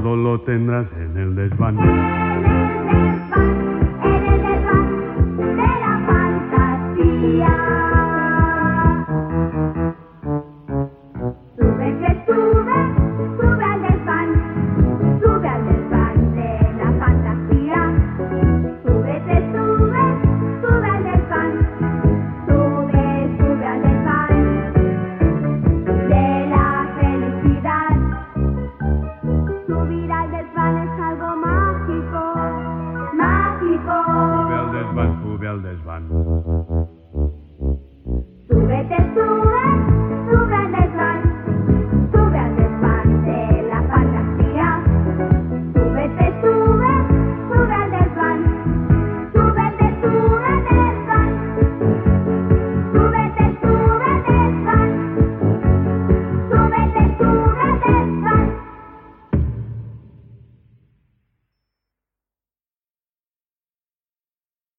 todo lo tendrás en el desván. En el desván de la fantasía. Sube que sube, sube al desván de la fantasía. Sube que sube, sube al desván, sube al desván de la felicidad. Subir al desván es algo mágico, mágico. Sube al desván, sube al desván.